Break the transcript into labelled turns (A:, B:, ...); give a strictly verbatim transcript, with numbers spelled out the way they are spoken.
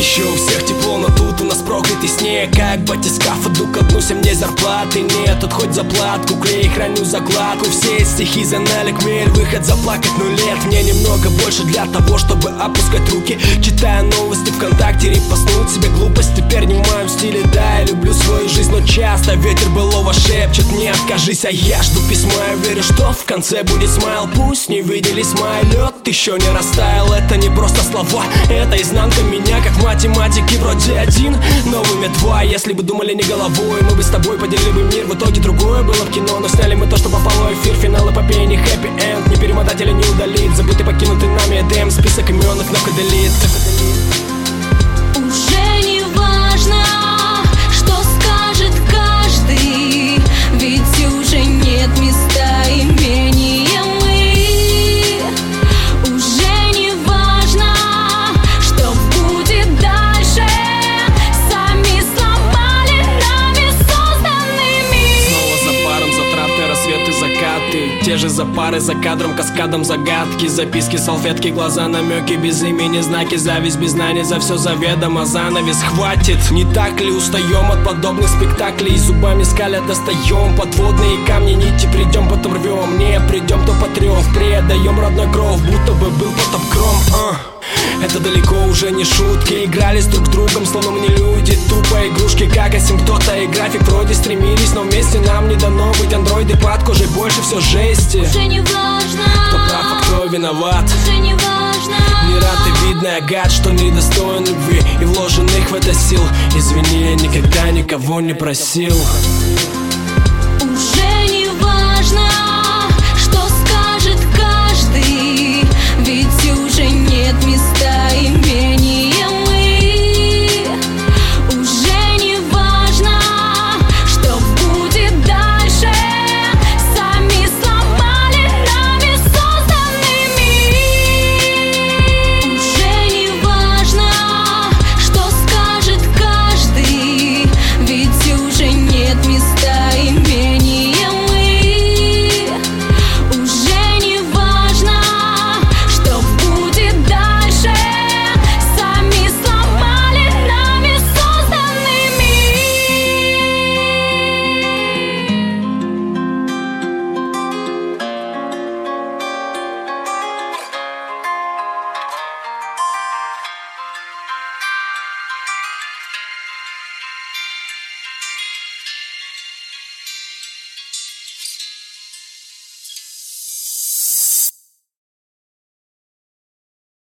A: еще у всех тепло, но тут у нас проклятый снег. Как батискаф, иду ко дну, всем мне зарплаты нет. Тут хоть заплатку, клей, храню закладку. Все стихи за налик, мель, выход заплакать, но лет мне немного больше для того, чтобы опускать руки. Читая новости ВКонтакте, репостнуть себе глупость. Теперь не в моем стиле, да, я люблю свою жизнь, но часто ветер былого шепчет: не откажись, а я жду письма. Я верю, что в конце будет смайл. Пусть не виделись май, лед еще не растаял. Это не просто слова, это изнанка меня, как в математике вроде один, но в уме два. Если бы думали не головой, мы бы с тобой поделили бы мир. В итоге другое было в кино, но сняли мы то, что попало в эфир. Финал эпопеи не хэппи-энд, не перемотать или не удалить. Забытый, покинутый нами Эдем, список имен их вновь удалит.
B: Уже не важно, что скажет каждый, ведь уже нет места имения мы. Уже не важно, что будет дальше, сами сломали нами созданный мир.
A: Снова за паром, затраты, рассветы, закаты. Те же за пары, за кадром, каскадом загадки. Записки, салфетки, глаза, намеки, без имени, знаки. Зависть без знаний, за все заведомо занавес. Хватит, не так ли устаем от подобных спектаклей? Зубами скаля достаем подводные камни, нити придем, потом рвем. Не придем, то потрем, предаем родной кров, будто бы был потоп гром. а. Это далеко уже не шутки. Играли с друг с другом, словно мы не люди. Тупо игрушки, как асимптота и график. Вроде стремились, но вместе нам не дано быть. Андроиды под кожей, больше все жести.
B: Уже не важно,
A: кто прав, а кто виноват.
B: уже не важно.
A: Не рад и видно, я гад, что недостоин любви и вложенных в это сил. Извини, я никогда никого не просил.